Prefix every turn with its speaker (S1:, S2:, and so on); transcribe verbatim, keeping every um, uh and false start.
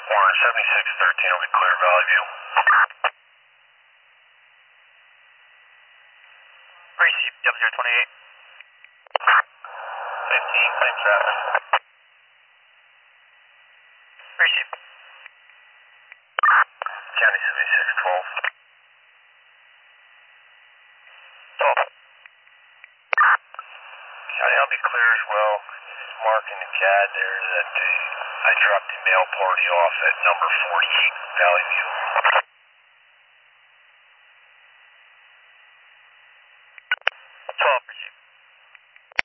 S1: Warren, seventy-six thirteen will be clear, Valley View.
S2: Receive, double zero twenty-eight.
S1: fifteen, same traffic.
S2: Receive.
S1: County seventy-six twelve.
S2: twelve.
S1: County, I'll be clear as well. Just marking the C A D there that uh, I dropped the mail party off at number forty-eight Valley View.